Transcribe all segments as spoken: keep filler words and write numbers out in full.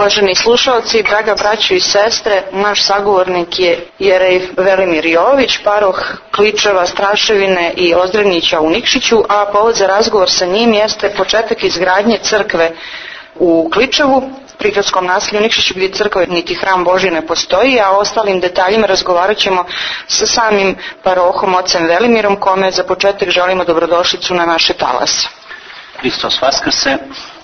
Uvaženi slušalci, draga braćo i sestre, naš sagovornik je jerej Velimir Jović, paroh Kličeva, Straševine i Ozdravnića u Nikšiću, a povod za razgovor sa njim jeste početak izgradnje crkve u Kličevu, prigradskom naselju Nikšiću, gdje crkva niti hram Božji ne postoji, a o ostalim detaljima razgovarat ćemo sa samim parohom ocem Velimirom, kome za početak želimo dobrodošlicu na naše talase. Hristos vaskrse.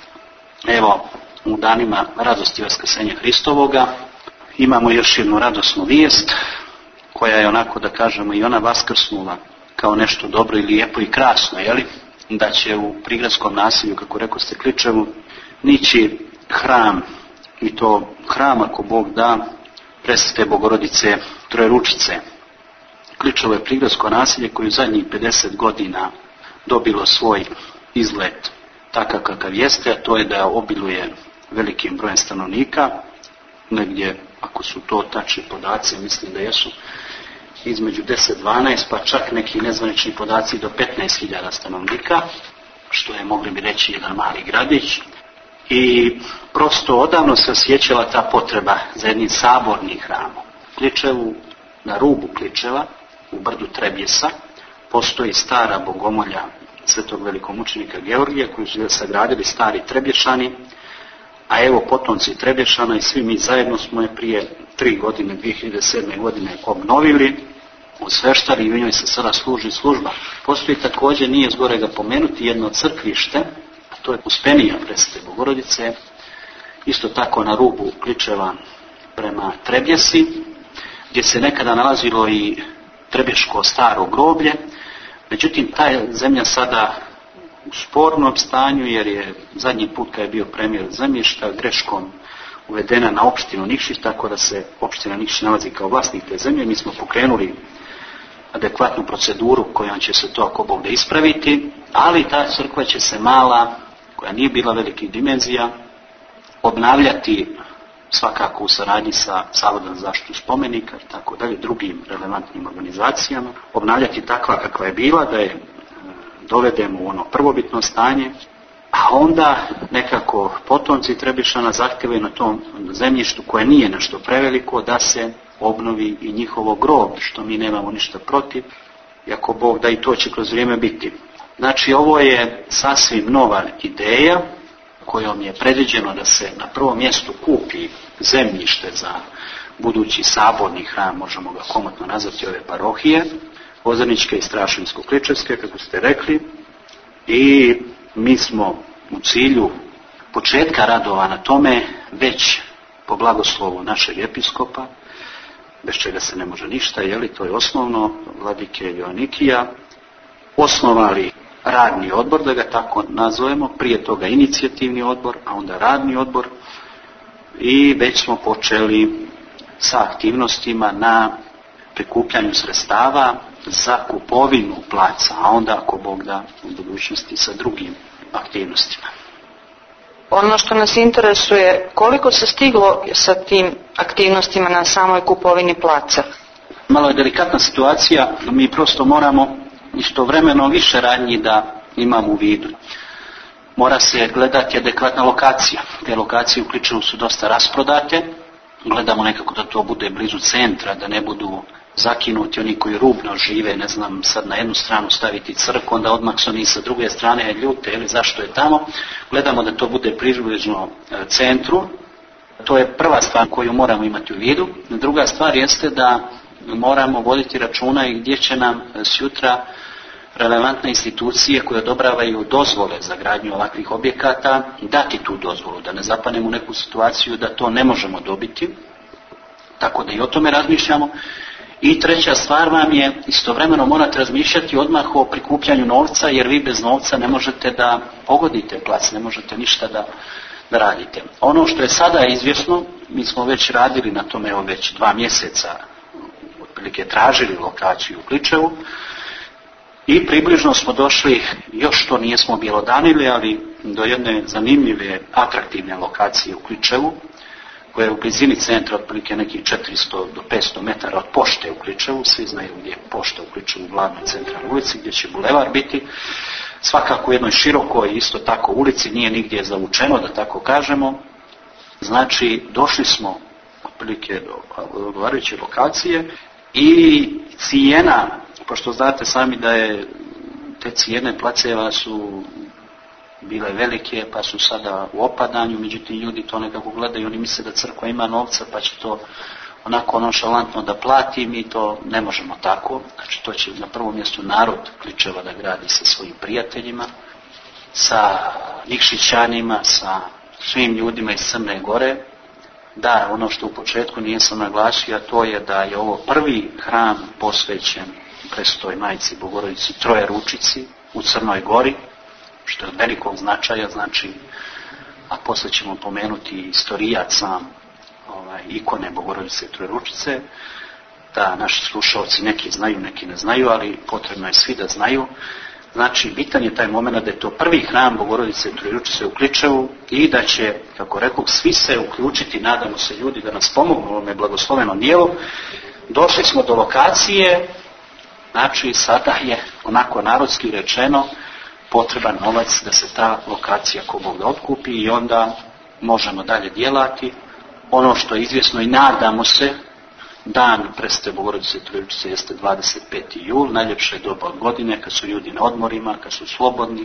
Evo, u danima radosti vaskrsenja Hristovoga imamo još jednu radosnu vijest koja je onako, da kažemo, i ona vaskrsnula kao nešto dobro i lijepo i krasno, jeli? Da će u prigradskom naselju, kako rekao ste, Kličevu, nići hram, i to hram, ako Bog da, Presvete Bogorodice Trojeručice. Kličevo je prigradsko naselje koje u zadnjih pedeset godina dobilo svoj izgled takav kakav jeste, a to je da obiluje velikim brojem stanovnika, negdje, ako su to tačni podaci, mislim da jesu, između deset do dvanaest, pa čak neki nezvanični podaci do petnaest hiljada stanovnika, što je, mogli bi reći, jedan mali gradić. I prosto odavno se osjećala ta potreba za jednim sabornim hramom. Kličevu, na rubu Kličeva, u brdu Trebjesa, postoji stara bogomolja svetog velikomučenika Georgija, koju su sagradili stari Trebješani, a evo potomci Trebješana i svi mi zajedno smo je prije tri godine, dvije hiljade sedme. godine obnovili, osveštali i u njoj se sada služi služba. Postoji također, nije zgorega pomenuti, jedno crkvište, a to je Uspenija Presvete Bogorodice, isto tako na rubu Kličeva prema Trebjesi, gdje se nekada nalazilo i Trebješko staro groblje. Međutim, ta je zemlja sada u spornom stanju, jer je zadnji put kad je bio premjer zemljišta greškom uvedena na opštinu Nikšić, tako da se opština Nikšić nalazi kao vlasnik te zemlje. Mi smo pokrenuli adekvatnu proceduru kojom će se to, ako Bog da, ispraviti, ali ta crkva će se mala, koja nije bila velikih dimenzija, obnavljati svakako u saradnji sa Zavodom za zaštitu spomenika i tako dalje, drugim relevantnim organizacijama, obnavljati takva kakva je bila, da je dovedemo u ono prvobitno stanje, a onda nekako potomci Trebješana zahtjevaju na tom zemljištu, koje nije nešto preveliko, da se obnovi i njihovo groblje, što mi nemamo ništa protiv, i ako Bog da, i to će kroz vrijeme biti. Znači, ovo je sasvim nova ideja kojom je predviđeno da se na prvom mjestu kupi zemljište za budući saborni hram, možemo ga komotno nazvati, ove parohije, Ozrničke i Strašinsko-Kličevske, kako ste rekli, i mi smo u cilju početka radova na tome, već po blagoslovu našeg episkopa, bez čega se ne može ništa, jeli, to je osnovno, vladike Joanikija, osnovali radni odbor, da ga tako nazovemo, prije toga inicijativni odbor, a onda radni odbor, i već smo počeli sa aktivnostima na prikupljanju sredstava za kupovinu placa, a onda, ako Bog da, u budućnosti sa drugim aktivnostima. Ono što nas interesuje, koliko se stiglo sa tim aktivnostima na samoj kupovini placa? Malo je delikatna situacija, mi prosto moramo istovremeno više radnji da imamo u vidu. Mora se gledati adekvatna lokacija. Te lokacije u Kličevu su dosta rasprodate. Gledamo nekako da to bude blizu centra, da ne budu zakinuti oni koji rubno žive, ne znam, sad na jednu stranu staviti crkvu, onda odmah su oni sa druge strane ljute, ili zašto je tamo. Gledamo da to bude približno centru. To je prva stvar koju moramo imati u vidu. Druga stvar jeste da moramo voditi računa i gdje će nam sutra relevantne institucije koje odobravaju dozvole za gradnju ovakvih objekata dati tu dozvolu, da ne zapadnemo u neku situaciju da to ne možemo dobiti. Tako da i o tome razmišljamo. I treća stvar vam je, istovremeno morate razmišljati odmah o prikupljanju novca, jer vi bez novca ne možete da pogodite plac, ne možete ništa da, da radite. Ono što je sada izvjesno, mi smo već radili na tome, evo već dva mjeseca, otprilike tražili lokaciju u Kličevu, i približno smo došli, još to nijesmo bjelodanili, ali do jedne zanimljive, atraktivne lokacije u Kličevu, koja je u blizini centra, otprilike nekih četiristo do petsto metara od pošte u Kličevu. Svi znaju gdje je pošta u Kličevu, u glavnoj centralnoj ulici, gdje će bulevar biti. Svakako u jednoj širokoj, isto tako, ulici, nije nigdje zavučeno, da tako kažemo. Znači, došli smo otprilike do odgovarajuće lokacije i cijena, pošto znate sami da je te cijene placeva su bile velike, pa su sada u opadanju, međutim ljudi to nekako gledaju, oni misle da crkva ima novca, pa će to onako nonšalantno da plati, mi to ne možemo tako. Znači, to će na prvom mjestu narod Kličeva da gradi sa svojim prijateljima, sa Nikšićanima, sa svim ljudima iz Crne Gore. Da, ono što u početku nisam naglasio, a to je da je ovo prvi hram posvećen Presvetoj Majci Bogorodici Trojeručici u Crnoj Gori, što je od velikog značaja, znači, a poslije ćemo pomenuti istorijat sam ovaj, ikone Bogorodice Trojeručice, da naši slušalci neki znaju, neki ne znaju, ali potrebno je svi da znaju. Znači, bitan je taj moment da je to prvi hram Bogorodice Trojeručice u Kličevu i da će, kako rekao, svi se uključiti, nadamo se ljudi da nas pomognu u ovome blagoslovenom dijelu. Došli smo do lokacije, znači sada je, onako narodski rečeno, potreban novac da se ta lokacija ko Bog da otkupi i onda možemo dalje djelati. Ono što je izvjesno i nadamo se, dan Presvete Bogorodice Trojeručice jeste dvadeset peti jul, najljepše doba od godine, kad su ljudi na odmorima, kad su slobodni,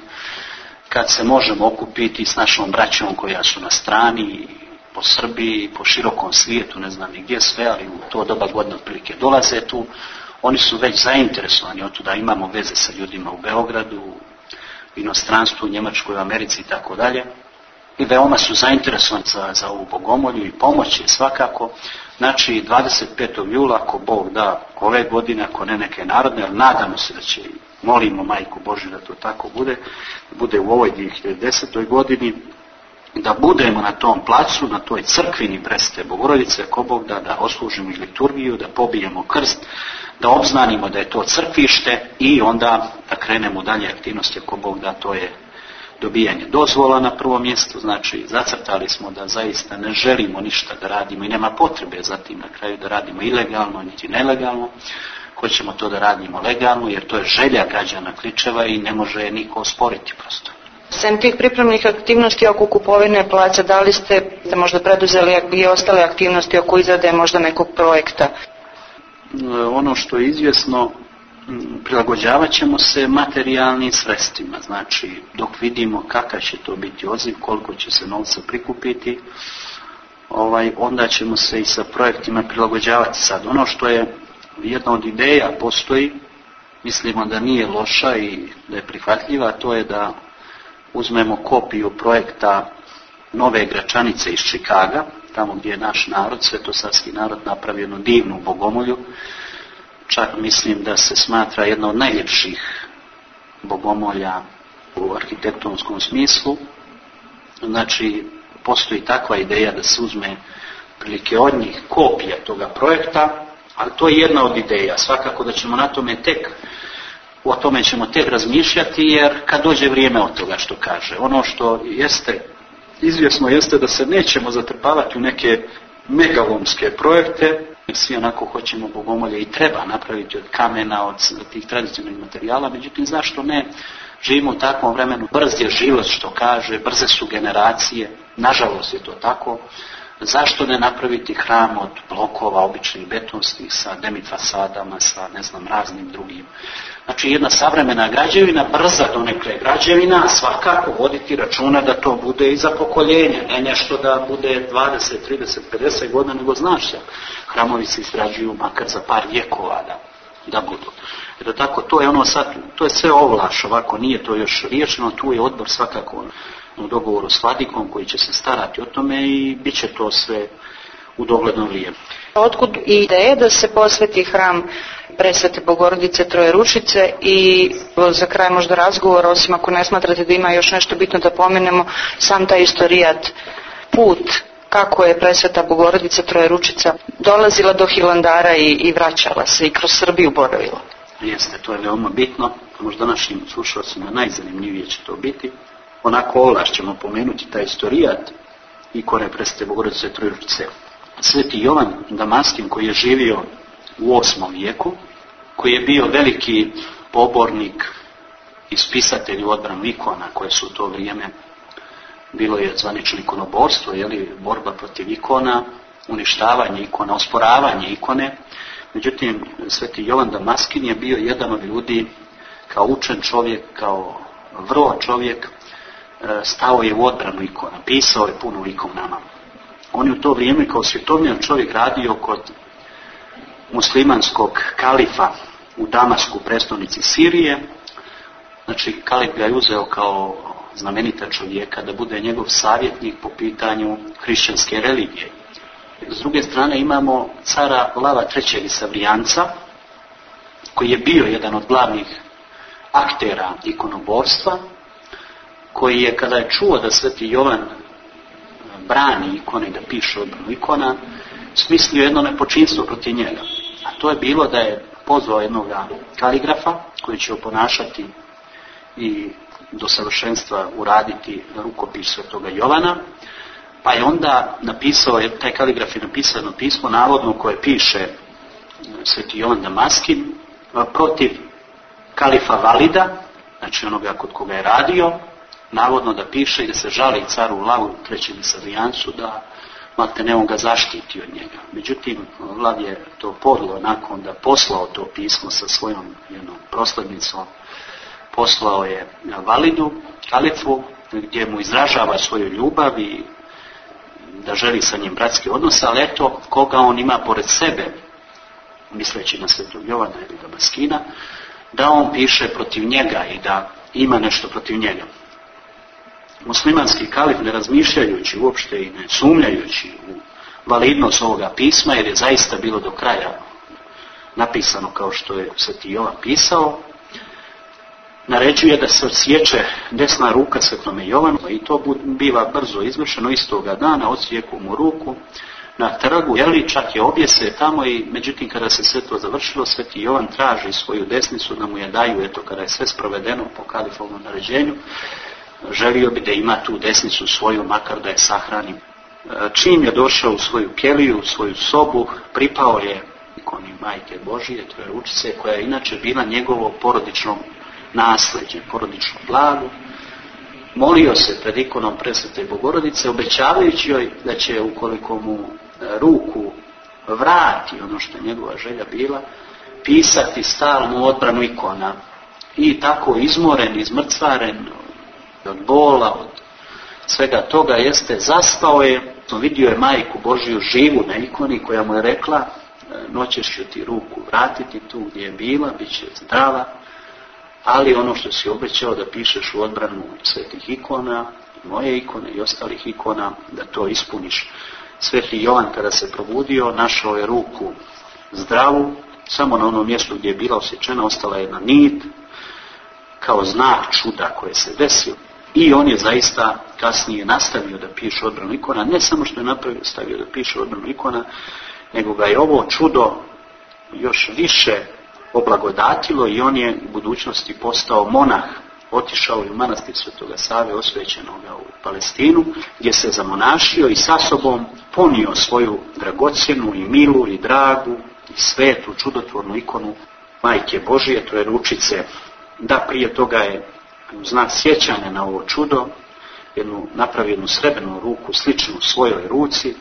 kad se možemo okupiti s našom braćom koja su na strani, po Srbiji, po širokom svijetu, ne znam ni gdje sve, ali u to doba godine otprilike dolaze tu. Oni su već zainteresovani od tuda, imamo veze sa ljudima u Beogradu, u inostranstvu, u Njemačkoj, u Americi i tako dalje. I veoma su zainteresovani za, za ovu bogomolju i pomoć je svakako. Znači, dvadeset petog jula, ako Bog da ove godine, ako ne neke narodne, ali nadamo se da će, molimo Majku Božju da to tako bude, bude u ovoj dvije hiljade desetoj godini, da budemo na tom placu, na toj crkvini Presvete Bogorodice, ako Bog da, da oslužimo i liturgiju, da pobijemo krst, da obznanimo da je to crkvište i onda da krenemo dalje aktivnosti, ako Bog da, to je dobijanje dozvola na prvom mjestu. Znači, zacrtali smo da zaista ne želimo ništa da radimo i nema potrebe za tim na kraju da radimo ilegalno niti nelegalno. Hoćemo to da radimo legalno jer to je želja građana Kličeva i ne može je niko osporiti prosto. Sem tih pripremnih aktivnosti oko kupovine placa, da li ste možda preduzeli i ostale aktivnosti oko izrade možda nekog projekta? Ono što je izvjesno, prilagođavat ćemo se materijalnim sredstvima, znači dok vidimo kakav će to biti odziv, koliko će se novca prikupiti, ovaj, onda ćemo se i sa projektima prilagođavati. Sad, ono što je jedna od ideja postoji, mislimo da nije loša i da je prihvatljiva, to je da uzmemo kopiju projekta Nove Gračanice iz Čikaga, tamo gdje je naš narod, svetosavski narod, napravio jednu divnu bogomolju. Čak mislim da se smatra jedna od najljepših bogomolja u arhitektonskom smislu. Znači, postoji takva ideja da se uzme prilike od njih kopija toga projekta, ali to je jedna od ideja. Svakako da ćemo na tome tek, o tome ćemo tek razmišljati, jer kad dođe vrijeme od toga što kaže. Ono što jeste izvjesno jeste da se nećemo zatrpavati u neke megalomske projekte. Svi onako hoćemo bogomolje i treba napraviti od kamena, od tih tradicionalnih materijala, međutim zašto ne? Živimo u takvom vremenu, brz je život što kaže, brze su generacije, nažalost je to tako. Zašto ne napraviti hram od blokova običnih betonskih sa demifasadama, sa ne znam raznim drugim. Znači jedna savremena građevina, brza donekle građevina, a svakako voditi računa da to bude i za pokoljenje, ne nešto da bude dvadeset, trideset, pedeset godina, nego znaš se, hramovi se izgrađuju makar za par vjekova da, da budu. Eto tako, to je ono sad, to je sve ovlaš, ovako nije to još riješeno, tu je odbor svakako u dogovoru s vladikom koji će se starati o tome i bit će to sve u dogledno vrijeme. Otkud ideja da se posveti hram Presvete Bogorodice Trojeručice i za kraj možda razgovor, osim ako ne smatrate da ima još nešto bitno da pomenemo, sam taj istorijat, put kako je Presveta Bogorodica Trojeručica dolazila do Hilandara i, i vraćala se i kroz Srbiju boravila. Jeste, to je veoma bitno, možda našim slušalcima najzanimljivije će to biti. Onako ovlaš ćemo pomenuti taj istorijat ikone Presvete Bogorodice Trojeručice. Sveti Jovan Damaskin, koji je živio u osmom vijeku, koji je bio veliki pobornik i spisatelj u odbranu ikona koje su u to vrijeme bilo je zvanično ikonoborstvo, jeli, borba protiv ikona, uništavanje ikona, osporavanje ikone. Međutim, sveti Jovan Damaskin je bio jedan od ljudi, kao učen čovjek, kao vrlo čovjek, stao je u odbranu ikona, pisao je puno ikonama. On je u to vrijeme kao svjetovnjan čovjek radio kod muslimanskog kalifa u Damasku, prestolnici Sirije. Znači, kalif ga je uzeo kao znamenita čovjeka da bude njegov savjetnik po pitanju hrišćanske religije. S druge strane imamo cara Lava trećeg Savrijanca, koji je bio jedan od glavnih aktera ikonoborstva, koji je, kada je čuo da sveti Jovan brani ikone, da piše odbranu ikona, smislio jedno nepočinstvo protiv njega. A to je bilo da je pozvao jednog kaligrafa koji će oponašati i do savršenstva uraditi rukopis svetoga Jovana, pa je onda napisao, taj kaligraf je napisao jedno pismo, navodno koje piše sveti Jovan Damaskin protiv kalifa Valida, znači onoga kod koga je radio, navodno da piše i da se žali caru Lavu trećem Savrijancu da maltene on ga zaštiti od njega. Međutim, Vlad je to podlo nakon da poslao to pismo sa svojom jednom proslednicom, poslao je Validu, kalifu, gdje mu izražava svoju ljubav i da želi sa njim bratski odnos, ali eto, koga on ima pored sebe, misleći na svetog Jovana ili Damaskina, da on piše protiv njega i da ima nešto protiv njega. Muslimanski kalif, ne razmišljajući uopšte i ne sumnjajući u validnost ovoga pisma, jer je zaista bilo do kraja napisano kao što je sveti Jovan pisao, naređuje da se odsječe desna ruka svetome Jovanu i to biva brzo izvršeno istoga dana, odsjeku mu ruku na trgu, jeli, čak je objese tamo i međutim kada se sve to završilo, sveti Jovan traži svoju desnicu da mu je daju, eto kada je sve sprovedeno po kalifovnom naređenju, želio bi da ima tu desnicu svoju, makar da je sahrani. Čim je došao u svoju keliju, u svoju sobu, pripao je ikoni Majke Božije, Trojeručice, koja je inače bila njegovo porodično nasleđe, porodično blago. Molio se pred ikonom Presvete Bogorodice, obećavajući joj da će, ukoliko mu ruku vrati, ono što je njegova želja bila, pisati stalnu odbranu ikona. I tako izmoren, izmrcvaren od bola, od svega toga, jeste zaspao je, vidio je Majku Božiju živu na ikoni koja mu je rekla, noćeš ću ti ruku vratiti tu gdje je bila, bit će zdrava, ali ono što si obećao da pišeš u odbranu svetih ikona, moje ikone i ostalih ikona, da to ispuniš. Sveti Jovan kada se probudio, našao je ruku zdravu, samo na onom mjestu gdje je bila osjećena ostala jedna nit, kao znak čuda koje se desilo. I on je zaista kasnije nastavio da piše odbranu ikona, ne samo što je napravio, stavio da piše odbranu ikona, nego ga je ovo čudo još više oblagodatilo i on je u budućnosti postao monah. Otišao je u manastir Svetoga Save osvećenoga u Palestinu, gdje se zamonašio i sa sobom ponio svoju dragocjenu i milu i dragu i svetu čudotvornu ikonu Majke Božije, Trojeručice. Da, prije toga je u znak sjećanja na ovo čudo jednu, napravio jednu srebrnu ruku sličnu svojoj ruci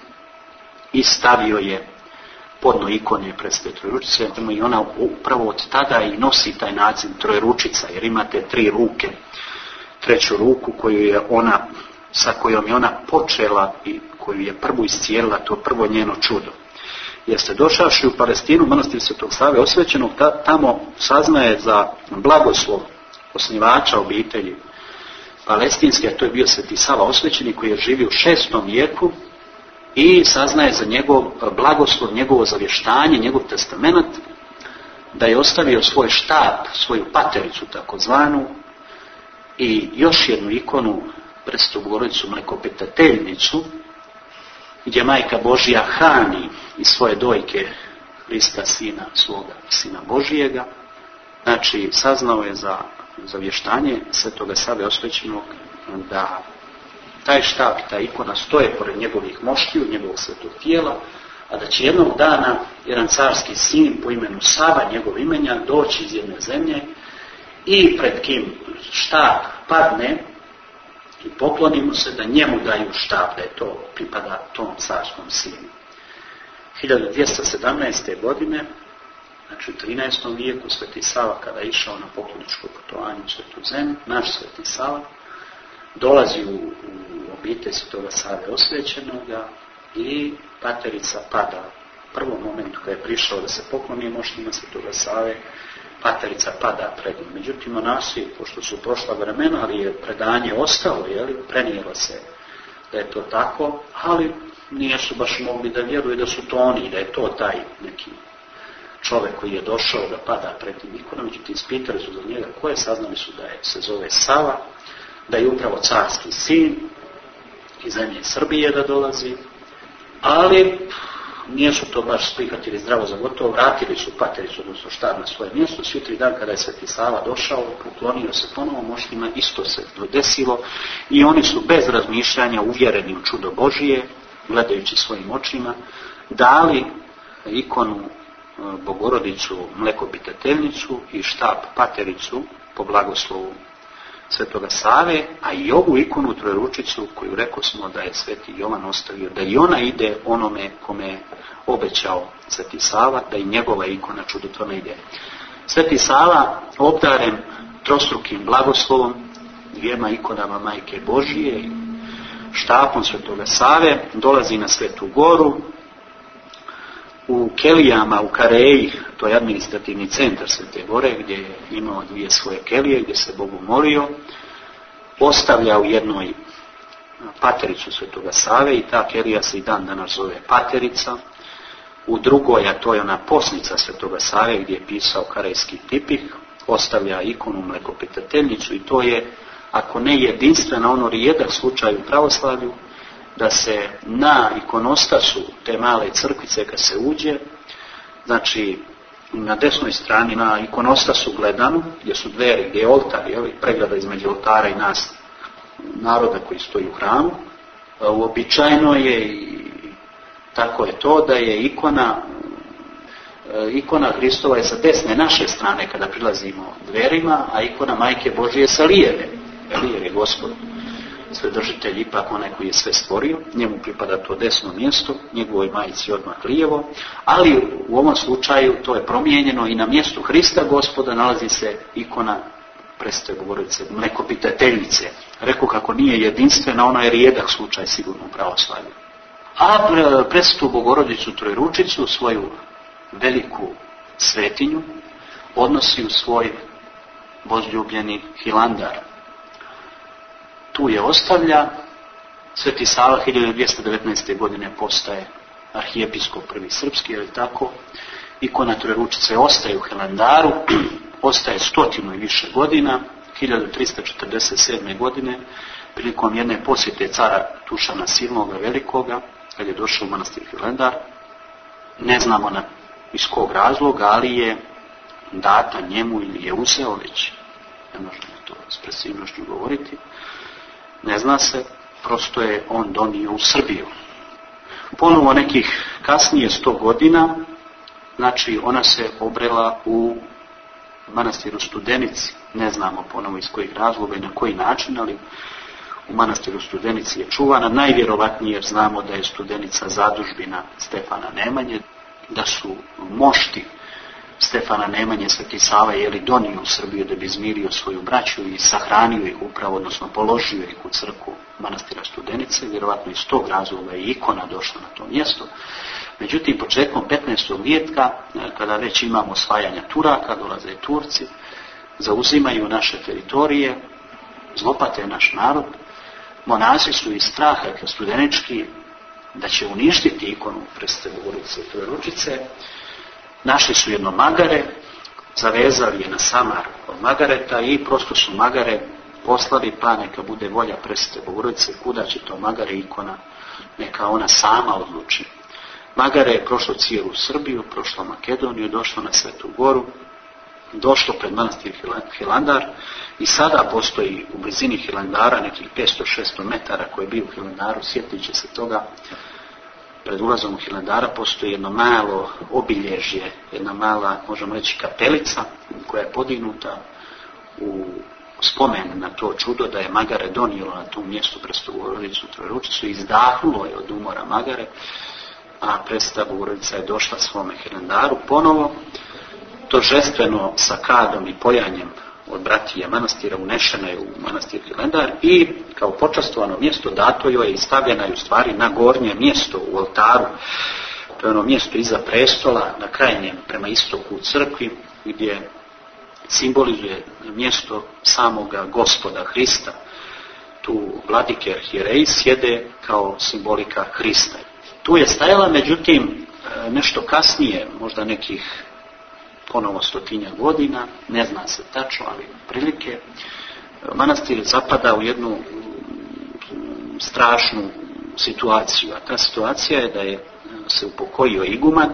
i stavio je podno ikone Presvete Trojeručice i ona upravo od tada i nosi taj naziv Trojeručica, jer imate tri ruke. Treću ruku koju je ona, sa kojom je ona počela i koju je prvu iscijelila, to prvo njeno čudo. Jer ste došavši u Palestinu, manastir Svetog Save osvećenog, ta, tamo saznaje za blagoslov osnivača obitelji palestinske, a to je bio Sveti Sava osvećeni koji je živio u šestom vijeku, i saznaje za njegov blagoslov, njegovo zavještanje, njegov testament, da je ostavio svoj štap, svoju patericu takozvanu i još jednu ikonu, Presvetu Bogorodicu Mlekopitateljnicu, gdje Majka Božja hrani iz svoje dojke Hrista, sina svoga, sina Božijega. Znači, saznao je za zavještanje Svetoga Save osvećenog da taj štap i ta ikona stoje pored njegovih moštiju, njegovog svetog tijela, a da će jednog dana jedan carski sin po imenu Sava, njegov imenja, doći iz jedne zemlje i pred kim štap padne i poklonimo se, da njemu daju štap, da je to pripada tom carskom sinu. hiljadu dvjesto sedamnaeste. godine, znači u trinaestom vijeku, Sveti Sava kada je išao na pokloničko putovanje u Svetu zemlju, naš Sveti Sava dolazi u, u obitelj Svetoga Save osvećenoga i paterica pada. U prvom momentu kada je prišao da se pokloni moštima Svetoga Save, paterica pada pred njim. Međutim, monasi, pošto su prošla vremena, ali je predanje ostalo, jeli, prenijelo se da je to tako, ali nisu baš mogli da vjeruju da su to oni, da je to taj neki čovjek koji je došao da pada pred tim ikonom. Međutim, ispitali su za njega ko je, saznali su da je, se zove Sava, da je upravo carski sin iz zemlje Srbije da dolazi, ali nisu to baš prihvatili zdravo za gotovo, vratili su patericu, odnosno štab na svoje mjesto. Sutri dan kada je Sveti Sava došao, poklonio se ponovo moštima, isto se desilo i oni su bez razmišljanja, uvjereni u čudo Božije, gledajući svojim očima, dali ikonu Bogorodicu Mlekopitateljnicu i štab patericu po blagoslovu Svetoga Save, a i ovu ikonu Trojeručicu koju rekao smo da je Sveti Jovan ostavio, da i ona ide onome kome je obećao Sveti Sava, da i njegova ikona čudotvorna ide. Sveti Sava, obdaren trostrukim blagoslovom, dvijema ikonama Majke Božije i štapom Svetoga Save, dolazi na Svetu Goru. U Kelijama, u Kareji, to je administrativni centar Svete Gore, gdje je imao dvije svoje kelije, gdje se Bogu molio, ostavlja u jednoj patericu Svetoga Save i ta kelija se i dan danas zove paterica. U drugoj, a to je ona posnica Svetoga Save gdje je pisao karejski tipik, ostavlja ikonu Mlekopitateljnicu i to je, ako ne jedinstveno, ono rijedak slučaj u pravoslavlju, da se na ikonostasu te male crkvice kad se uđe, znači na desnoj strani na ikonostasu gledanu, gdje su dveri, gdje je oltar, je li, pregrada između oltara i nas, naroda koji stoji u hramu, uobičajeno je i tako je to da je ikona ikona Hristova je sa desne naše strane kada prilazimo dverima, a ikona Majke Božije sa lijeve, jer je Gospod Svedržitelj ipak onaj koji je sve stvorio, njemu pripada to desno mjesto, njegovoj majici odmah lijevo, ali u ovom slučaju to je promijenjeno i na mjestu Hrista Gospoda nalazi se ikona Presvete Bogorodice Mlekopitateljnice. Rekao kako nije jedinstvena, ona je rijedak slučaj sigurno u pravoslavlju. A Presvetu Bogorodicu Trojeručicu, svoju veliku svetinju, odnosi u svoj возljubljeni Hilandar. Tu je ostavlja. Sveti Sava hiljadu dvjesto devetnaeste. godine postaje arhijepiskop prvi srpski, je tako? Ikona Trojeručice ostaje u Hilandaru, ostaje stotinu i više godina. hiljadu tristo četrdeset sedme. godine, prilikom jedne posjete cara Tušana Silnoga Velikoga, kad je došao u manastir Hilandar, ne znamo na, iz kog razloga, ali je data njemu ili je uzeo već, ne možemo to s predsjednošću govoriti, ne zna se, prosto je on donio u Srbiju. Ponovo nekih kasnije sto godina, znači ona se obrela u manastiru Studenici, ne znamo ponovo iz kojih razloga i na koji način, ali u manastiru Studenici je čuvana, najvjerovatnije jer znamo da je Studenica zadužbina Stefana Nemanje, da su mošti Stefana Nemanje Sveti Sava je li donio u Srbiju da bi izmirio svoju braću i sahranio ih upravo, odnosno položio ih u crkvu manastira Studenice, vjerovatno iz tog razloga je ikona došla na to mjesto. Međutim, početkom petnaestog vijeka, kada već imamo osvajanja Turaka, dolaze Turci, zauzimaju naše teritorije, zlopate naš narod, monasi su iz straha studenički da će uništiti ikonu Presvete Bogorodice Trojeručice, našli su jedno magare, zavezali je na samar od magareta i prosto su magare poslali, pa neka bude volja Presvete Bogorodice, kuda će to magare ikona, neka ona sama odluči. Magare je prošlo cijelu Srbiju, prošlo Makedoniju, došlo na Svetu Goru, došlo pred manastir Hilandar i sada postoji u blizini Hilandara nekih petsto šesto metara koji je bio u Hilandaru, sjetit će se toga, pred ulazom u Hilandara postoji jedno malo obilježje, jedna mala, možemo reći, kapelica koja je podignuta u spomen na to čudo da je magare donijelo na tom mjestu Prestabogorodicu Trojeručicu, izdahnulo je od umora magare, a Prestabogorodica je došla svome Hilandaru ponovo, tožestveno sa kadom i pojanjem od bratije manastira unešena je u manastir Hilandar i kao počastovano mjesto dato joj je i stavljena je u stvari na gornje mjesto u oltaru. To je ono mjesto iza prestola, na krajnjem prema istoku u crkvi, gdje simbolizuje mjesto samoga Gospoda Hrista. Tu vladike arhijereji sjede kao simbolika Hrista. Tu je stajala, međutim, nešto kasnije, možda nekih ponovo stotinja godina, ne zna se tačno, ali prilike, manastir zapada u jednu strašnu situaciju. A ta situacija je da je se upokojio iguman.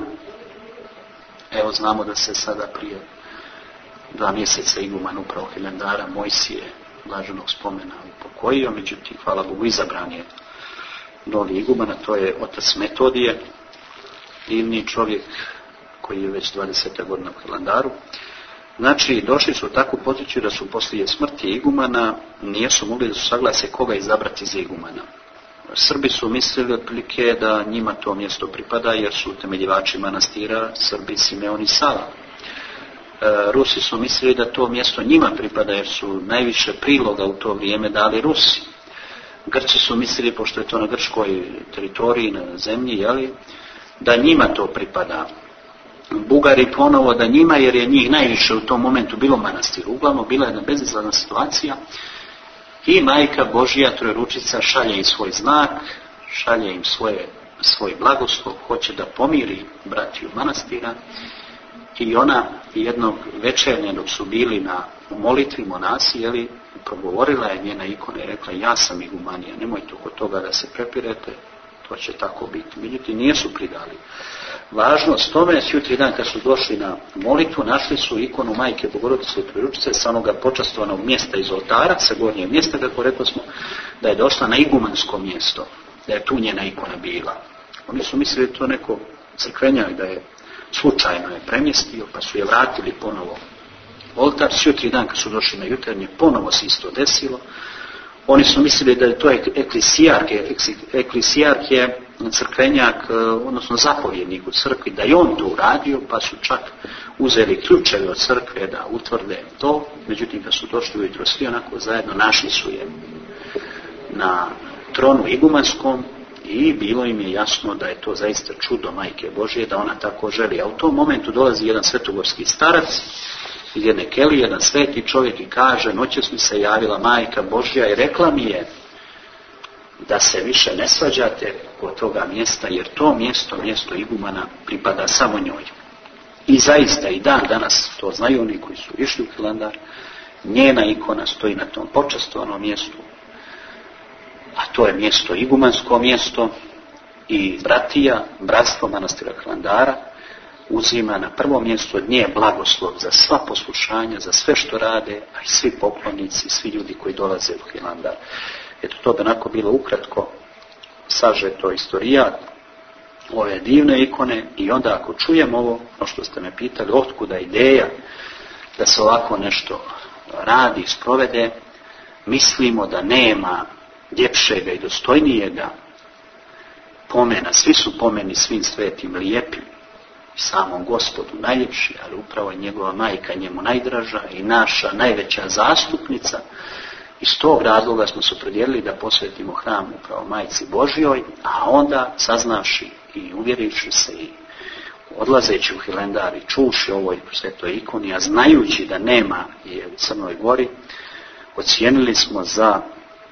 Evo, znamo da se sada prije dva mjeseca iguman upravo Hilandara Mojsije blaženog spomena upokojio, međutim, hvala Bogu, izabran je novi iguman, a to je otac Metodije, divni čovjek koji je već dvadeset godina u Hilandaru. Znači, došli su u takvu poziciju da su poslije smrti igumana nisu mogli da su saglase koga izabrati za igumana. Srbi su mislili otprilike da njima to mjesto pripada, jer su utemeljivači manastira Srbi, Simeon i Sava. E, Rusi su mislili da to mjesto njima pripada, jer su najviše priloga u to vrijeme dali Rusi. Grci su mislili, pošto je to na grčkoj teritoriji, na zemlji, jeli, da njima to pripada. Bugari ponovo da njima, jer je njih najviše u tom momentu bilo manastir. Uglavnom bila je jedna bezizlazna situacija i Majka Božja Trojeručica šalje im svoj znak, šalje im svoje, svoj blagoslov, hoće da pomiri bratiju manastira i ona jednog večernja dok su bili na molitvi monasi, jeli, progovorila je njena ikona i rekla: ja sam igumanija, nemojte oko toga da se prepirete, to će tako biti. Međutim, nisu pridali važnost tome. Jutri dan kad su došli na molitvu, našli su ikonu Majke Bogorodice Trojeručice sa onoga počastovanog mjesta iz oltara, sa gornjeg mjesta, kako rekli smo, da je došla na igumansko mjesto, da je tu njena ikona bila. Oni su mislili da to neko crkvenjak, da je slučajno je premjestio, pa su je vratili ponovo oltar. Jutri dan kad su došli na jutarnje, ponovo se isto desilo. Oni su mislili da je to eklisijark, eklisijark je crkvenjak, odnosno zapovjednik u crkvi, da je on to uradio, pa su čak uzeli ključeve od crkve da utvrde to. Međutim, kad su došli ujutro svi onako zajedno, našli su je na tronu igumanskom i bilo im je jasno da je to zaista čudo Majke Božje, da ona tako želi. A u tom momentu dolazi jedan svetogorski starac iz jedne kelije, jedan sveti čovjek, i kaže: noćas mi se javila Majka Božja i rekla mi je da se više ne svađate kod toga mjesta, jer to mjesto, mjesto igumana, pripada samo njoj. I zaista i dan danas to znaju oni koji su išli u Hilandar, njena ikona stoji na tom počastovanom mjestu, a to je mjesto, igumansko mjesto, i bratija, bratstvo manastira Hilandara uzima na prvo mjesto od nje blagoslov za sva poslušanja, za sve što rade, a i svi poklonici, svi ljudi koji dolaze u Hilandar. Eto, to bi onako bilo ukratko sažeto istorijat ove divne ikone. I onda ako čujemo ovo, no što ste me pitali, otkuda ideja da se ovako nešto radi, sprovede, mislimo da nema ljepšega i dostojnijega pomena. Svi su pomeni svim svetim lijepim, samom Gospodu najljepši, ali upravo je njegova majka njemu najdraža i naša najveća zastupnica. Iz tog razloga smo se opredijelili da posvetimo hram upravo Majci Božjoj, a onda saznaši i uvjeriši se i odlazeći u Hilandar i čuši ovoj svetoj ikoni, a znajući da nema je u Crnoj Gori, ocijenili smo za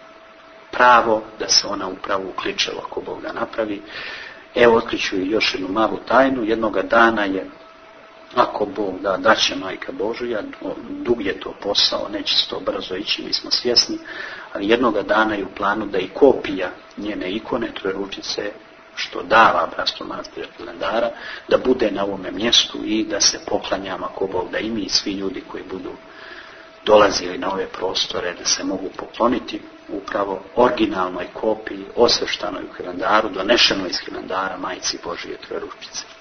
pravo da se ona upravo u Kličevu, ako Bog da napravi. Evo, otkriću još jednu malu tajnu. Jednoga dana je, ako Bog da, daće Majka Božja, dug je to posao, neće se to brzo ići, mi smo svjesni, ali jednoga dana je u planu da i kopija njene ikone Trojeručice, što dava bratstvo manastira Hilandara, da bude na ovome mjestu i da se poklanjamo, ako Bog da, i mi i svi ljudi koji budu dolazili na ove prostore, da se mogu pokloniti upravo originalnoj kopiji osveštanoj u Hilandaru, donešenoj iz Hilandara Majci Božje Trojeručice.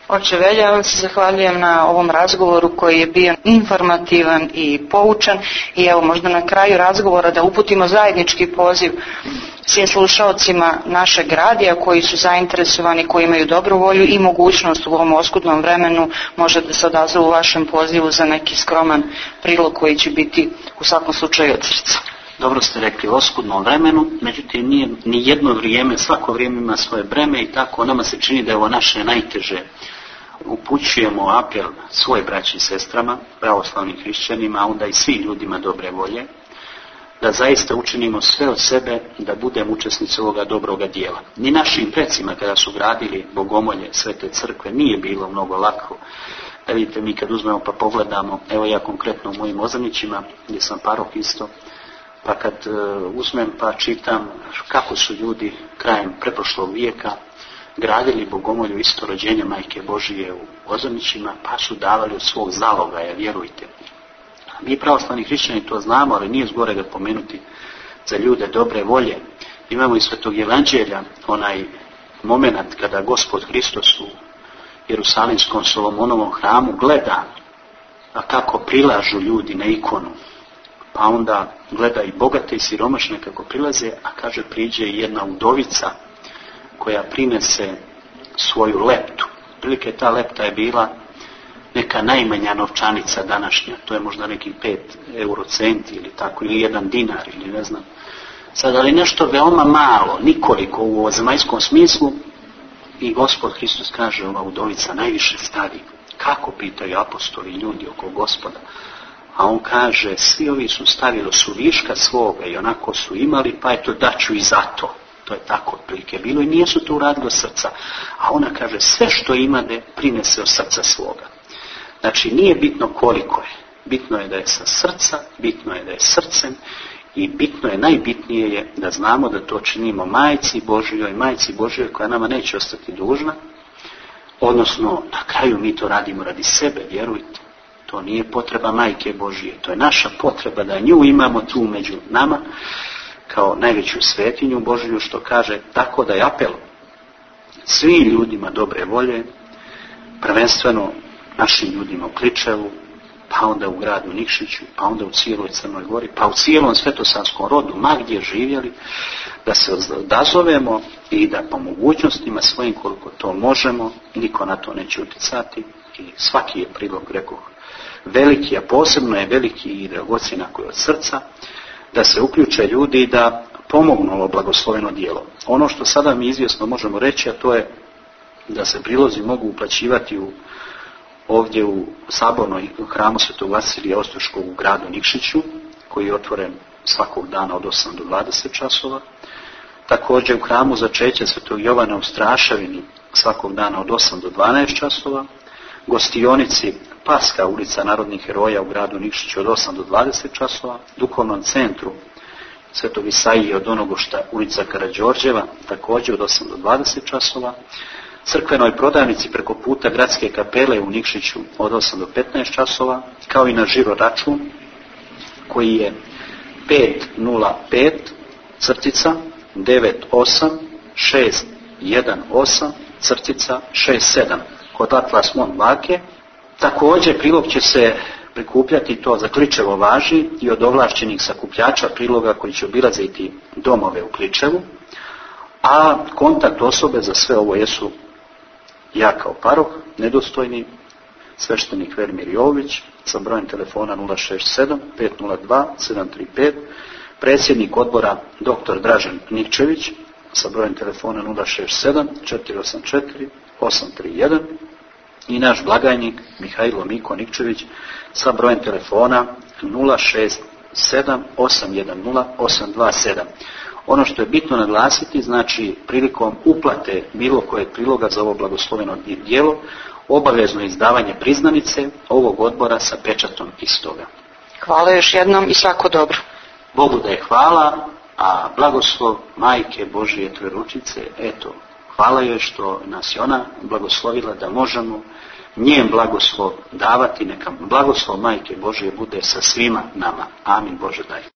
Oče Velja, ja vam se zahvaljujem na ovom razgovoru koji je bio informativan i poučan i evo možda na kraju razgovora da uputimo zajednički poziv svim slušaocima našeg radija koji su zainteresovani, koji imaju dobru volju i mogućnost u ovom oskudnom vremenu možda da se odazovu vašem pozivu za neki skroman prilog koji će biti u svakom slučaju od srca. Dobro ste rekli, o oskudnom vremenu, međutim nije ni jedno vrijeme, svako vrijeme ima svoje breme i tako nama se čini da je ovo naše najteže. Upućujemo apel svoje braći i sestrama, pravoslavnim hrišćanima, a onda i svim ljudima dobre volje, da zaista učinimo sve od sebe da budemo učesnici ovoga dobroga dijela. Ni našim precima kada su gradili bogomolje Svete crkve nije bilo mnogo lako. Da vidite, mi kad uzmemo pa pogledamo, evo ja konkretno u mojim Ozrnićima, gdje sam parok isto, pa kad uh, uzmem pa čitam kako su ljudi krajem pretprošlog vijeka gradili bogomolju isto rođenja Majke Božije u Ozrnićima, pa su davali od svog zalogaja, vjerujte. Mi pravoslavni hrišćani to znamo, ali nije zgore ga pomenuti za ljude dobre volje. Imamo iz Svetog Evanđelja onaj moment kada Gospod Hristos u Jerusalimskom Solomonovom hramu gleda a kako prilažu ljudi na ikonu. Pa onda gleda i bogate i siromašne kako prilaze, a kaže priđe i jedna udovica koja prinese svoju leptu. Prilike ta lepta je bila neka najmanja novčanica današnja, to je možda neki pet eurocenti ili tako, ili jedan dinar ili ne znam. Sad, ali nešto veoma malo, nikoliko u ovozemaljskom smislu, i Gospod Hristos kaže, ova udovica najviše stavi. Kako, pitaju apostoli i ljudi oko Gospoda? A on kaže, svi ovi su stavili su viška svoga i onako su imali, pa eto daću i za to. To je tako otprilike bilo i nije su to uradilo srca. A ona kaže, sve što imade prinese od srca svoga. Znači, nije bitno koliko je. Bitno je da je sa srca, bitno je da je srcem i bitno je, najbitnije je da znamo da to činimo Majci Božijoj, Majci Božijoj koja nama neće ostati dužna. Odnosno, na kraju mi to radimo radi sebe, vjerujte. To nije potreba Majke Božije, to je naša potreba da nju imamo tu među nama kao najveću svetinju Božiju, što kaže, tako da je apel svim ljudima dobre volje, prvenstveno našim ljudima u Kličevu, pa onda u gradu Nikšiću, pa onda u cijeloj Crnoj Gori, pa u cijelom svetosanskom rodu, ma gdje živjeli, da se odazovemo i da po mogućnostima svojim koliko to možemo, niko na to neće utjecati i svaki je prilog, rekoh, veliki, a posebno je veliki i dragocjen ako je od srca, da se uključe ljudi i da pomognu ovo blagosloveno djelo. Ono što sada mi izvjesno možemo reći, a to je da se prilozi mogu uplaćivati u ovdje u sabornoj hramu Svetog Vasilija Ostroškog u gradu Nikšiću, koji je otvoren svakog dana od osam do dvadeset časova. Također u hramu Začeća Svetog Jovana u Straševini svakog dana od osam do dvanaest časova. Gostionici Paska, ulica Narodnih heroja u gradu Nikšiću od osam do dvadeset časova. Duhovnom centru Svetog Isaije od Onogošta, ulica Karađorđeva, također od osam do dvadeset časova. Crkvenoj prodavnici preko puta gradske kapele u Nikšiću od osam do petnaest časova, kao i na žiro račun koji je pet nula pet crtica devet osam šest jedan osam crtica šest sedam kod Atlas Mont Bake. Također prilog će se prikupljati, to za Kličevo važi, i od ovlašćenih sakupljača priloga koji će obilaziti domove u Kličevu, a kontakt osobe za sve ovo jesu ja kao paroh, nedostojni sveštenik Velimir Jović sa brojem telefona nula šest sedam pet nula dva sedam tri pet, predsjednik odbora doktor Dražen Nikčević sa brojem telefona nula šest sedam četiri osam četiri osam tri jedan i naš blagajnik Mihajlo Miko Nikčević sa brojem telefona nula šest sedam osam jedan nula osam dva sedam. Ono što je bitno naglasiti, znači prilikom uplate bilo kojeg priloga za ovo blagosloveno djelo, obavezno izdavanje priznanice ovog odbora sa pečatom istoga. Hvala još jednom i svako dobro. Bogu da je hvala, a blagoslov Majke Božije Trojeručice, eto, hvala joj što nas je ona blagoslovila da možemo njen blagoslov davati, neka blagoslov Majke Božije bude sa svima nama. Amin, Bože daj.